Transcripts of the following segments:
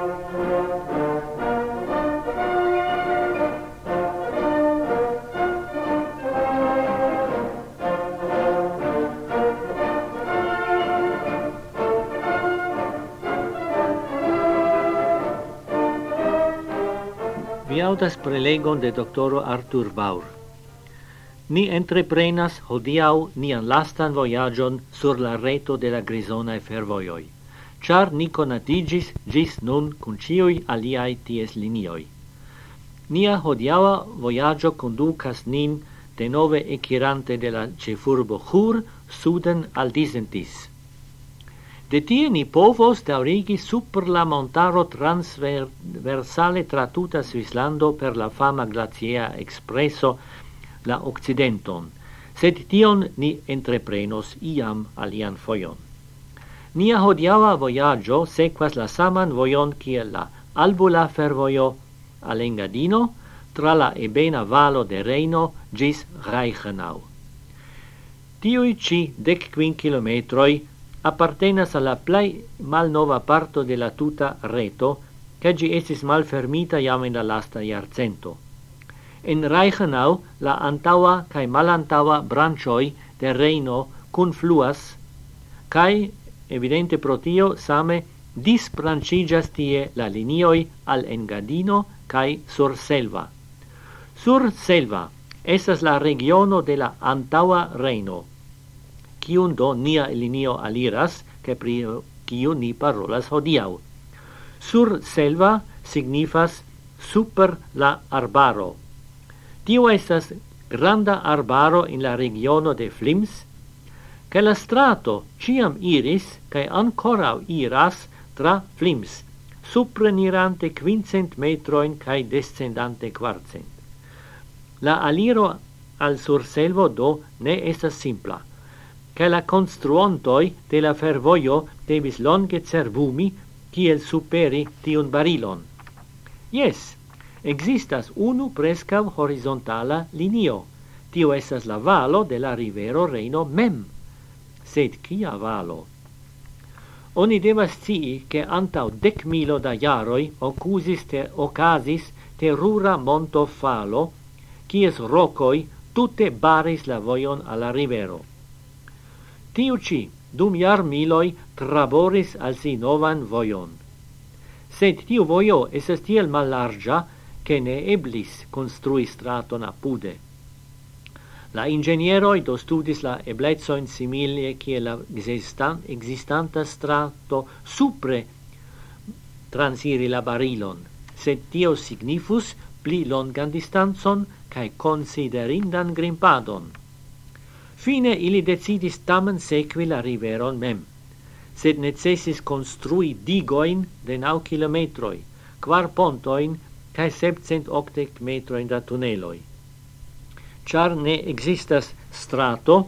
Vi audas prelegon de doctoro Arthur Baur. Ni entreprenas hodiau nian lastan voyagion sur la reto de la Grisonae fervojoi, char ni conatigis gis nun cun ciui aliai ties linioi. Nia hodiaua voyagio conducas nin de nove ecirante de la cefurbo Chur suden al Disentis. De tie ni povos daurigi super la montaro transversale tra tuta Svislando per la fama glaciea expresso la Occidenton, sed tion ni entreprenos iam alian foion. Nia hodiaua voyagio sequas la saman voion kiel la Albula fervojo al Engadino tra la ebena valo de Reino gis Reichenau. Tiui ci 15 kilometroi appartenas alla plei malnova parto de la tuta reto, che gi estis malfermita jam in la lasta iarcento. En Reichenau la antaua cae malantaua brancioi de Reino confluas, cae, evidente pro tio, same disbrancigas tie la linioi al Engadino cae Surselva. Surselva estas la regiono de la antaua Reino, kiun do nia linio aliras, che pri kiu ni parolas hodiau. Surselva signifas super la arbaro. Tio estas granda arbaro in la regiono de Flims, che la strato ciam iris, cae ancorau iras tra Flims, suprenirante 500 metroin cae descendante 400. La aliro al Surselvo do ne estas simpla, che la construontoi de la fervojo devis longe cervumi kiel superi tiun barilon. Yes, existas unu prescau horizontala linio. Tio estas la valo de la rivero Reino mem. Sed kia valo? Oni devas scii che antau 10.000 da jaroi ocasis terura monto falo, kies rocoi tutte baris la voion alla rivero. Tiu ci, dum jarmiloi, traboris al si novan voion. Sed tiu voio esas tiel mallargia, che ne eblis construi straton apude. La ingenieroi do studis la eblezoin similie kie la existanta strato supre transiri la barilon, sed tio signifus pli longan distanzon cae considerindan grimpadon. Fine ili decidis tamen sequi la riveron mem, sed necessis construi digoin de 9 kilometroi, 4 pontoin cae 780 metroin da tuneloi. Char ne existas strato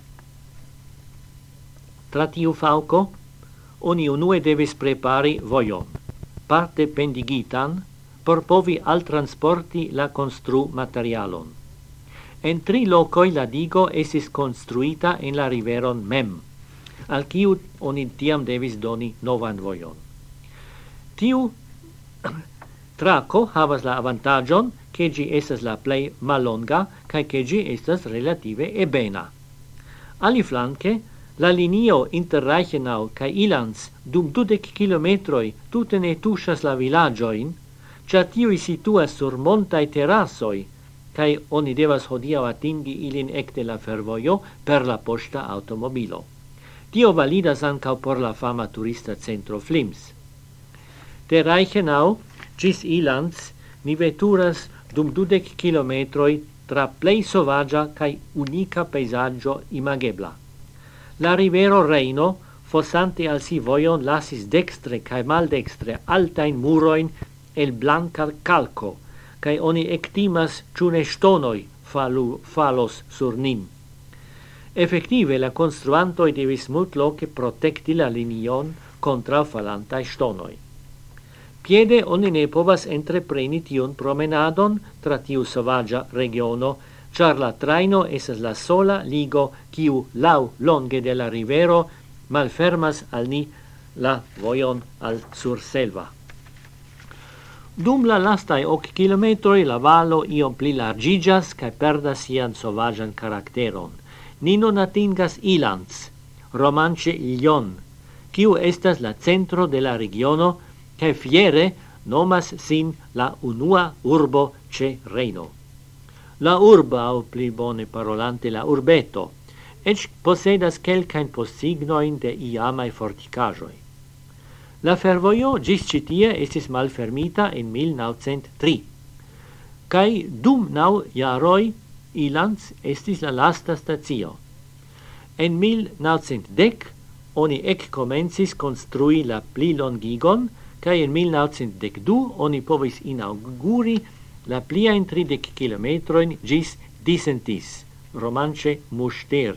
tra tiu fauco, oni unue devis prepari voion, parte pendigitan, por povi al transporti la constru materialon. En 3 locoi la digo esis construita en la riveron mem, al kiu oni tiam devis doni novan voion. Tiu traco havas la avantagion che gi estas la plei malonga cae che gi estas relative ebena. Aliflanque, la linio inter Reichenau cae Ilans dum 20 kilometroi tute ne tushas la villagioin, cia tiui situas sur montai terrassoi, cae oni devas hodiau atingi ilin ecte la fervojo per la posta automobilo. Tio validas ancau por la fama turista centro Flims. De Reichenau gis Ilans ni veturas dum 20 kilometroi tra plei sovagia cae unica peisaggio imagebla. La rivero Reino, fossante al si voion, lasis dextre cae maldextre altain muroin el blanca calco, cae oni ectimas ciune stonoi falos sur nin. Effective, la construantoi devis multloce protecti la linion contra falantai stonoi. Piede oni ne povas entrepreni tion promenadon tra tiu sovagia regiono, char la traino esas la sola ligo kiu lau longe de la rivero malfermas al ni la voion al Surselva. Dum la lastai 8 kilometroi la valo iom pli largigas cae perdas sian sovagian caracteron. Ni non atingas Ilans, romance Lyon, kiu estas la centro de la regiono, cae fiere nomas sin la unua urbo ce Reino. La urba, au pli bone parolante la urbeto, ec posedas quelcain possignoin de iamai forticajoi. La fervoio gis citie estis malfermita in 1903, cae dum 9 jaroi Ilans estis la lasta stazio. En 1910 oni comencis construi la pli longigon, cae in 1912 oni povis inauguri la pliain 30 kilometroin gis Disentis, romance Muster.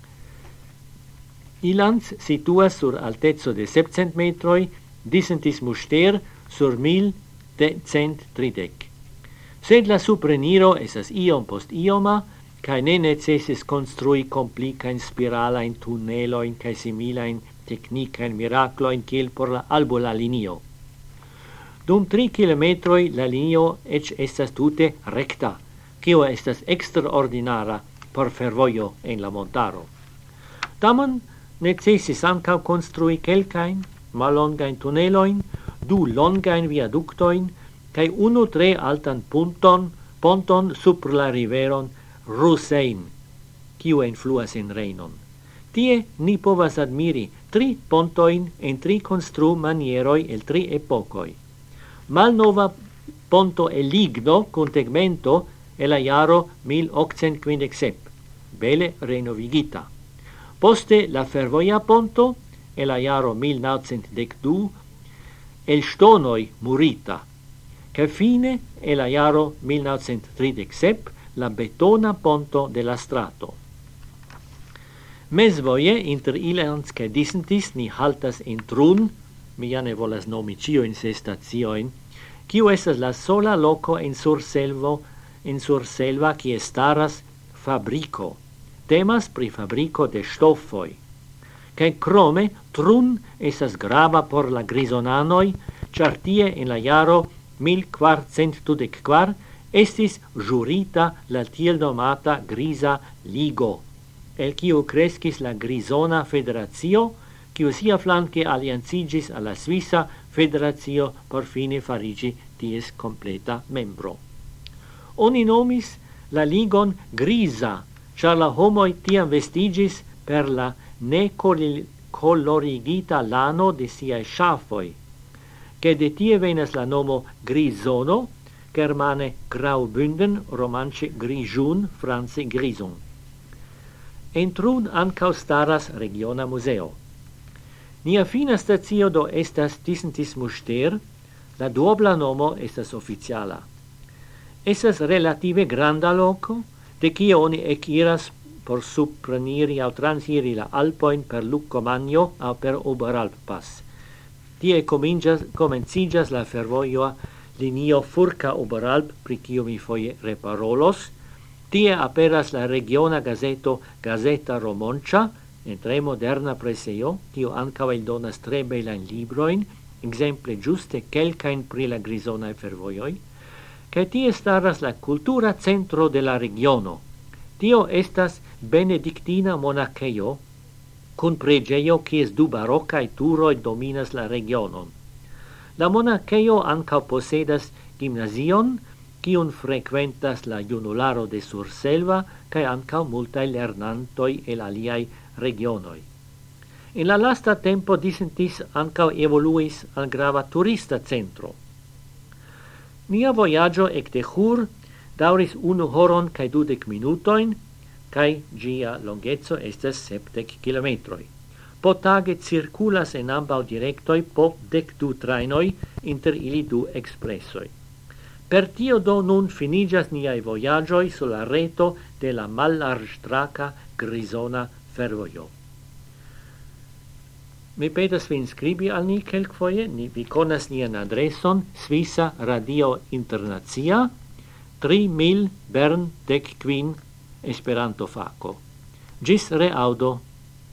Ilans situas sur altezzo de 700 metroi, Disentis Muster sur 1130. Sed la supreniro esas iom post ioma, cae ne necessis construi complicain spiralain tunneloin cae similain technicain miracloin kiel por la albula linio. Dum 3 kilometroi la linio ec estas tute recta, cio estas extraordinara por fervoio en la montaro. Tamen necessis ancau construi quelcain malongain tunneloin, 2 longain viaductoin, cae 1 tre altan ponton super la riveron Russein, cio influas in Reinon. Tie ni povas admiri 3 pontoin en 3 constru manieroi el 3 epocoi. Malnova ponto el ligno con tegmento e la jaro 1857, bele renovigita. Poste la fervoia ponto e la jaro 1912 el stonoi murita, che fine e la jaro 1937 la betona ponto de la strato. Mesvoie inter Ilans cae Disentis ni haltas in Trun, mi ja ne volas nomi cio in se stazioin, cio estas la sola loco in surselva qui staras fabrico. Temas pri fabrico de stoffoi. Cae crome Trun estas grava por la grisonanoi, char tie in la jaro 1424 estis jurita la tiel nomata Grisa Ligo, el quiu crescis la Grisona Federatio, quiu sia flanque aliancigis alla Svissa Federatio por fine farigi ties completa membro. Oni nomis la ligon Grisa, char la homoi tiam vestigis per la necolorigita lano de siae ŝafoj, che de tie venas la nomo Grisono, germane Graubünden, romance Grigiun, france Grison. En Trun ancau staras regiona museo. Nia fina stazio do estas Disentis Muster, la duobla nomo estas oficiala. Estas relative granda loco, de kie oni ekiras por supreniri au transiri la Alpoin per Lucomagno au per Oberalp-Pass. Tie comencigas la fervoioa linio Furka-Oberalp, pri cio mi foje reparolos. Tie aperas la regiona gazeto Gazeta Romoncia, en tre moderna presejo, cio ancau eldonas tre belain libroin, exemple giuste quelcain pri la grisonae fervoioi, cae tie staras la cultura centro de la regiono. Tio estas benedictina monacheio, cun pregeio quies 2 baroccae turoi dominas la regionon. La monacheio ancau posedas gimnasion, quiun frequentas la junularo de Surselva, cae ancau multae lernantoi el aliai regionoi. In la lasta tempo Disentis ancau evoluis al grava turista centro. Nia voyaggio ecte Chur dauris 1 horon cae 20 minutoin, cae gia longezzo estas 70 kilometroi. Po tage circulas en ambau directoi po 12 trainoi, inter ili 2 expressoi. Per tio do nun finigas niai voyagioi sulla reto de la mallarĝtraka Grisona fervojo. Mi petas vin skribi al ni kelkfoje, vi konas nian adreson, Svissa Radio Internacia, 3000 Bern 15 Esperanto Fako. Gis reaudo.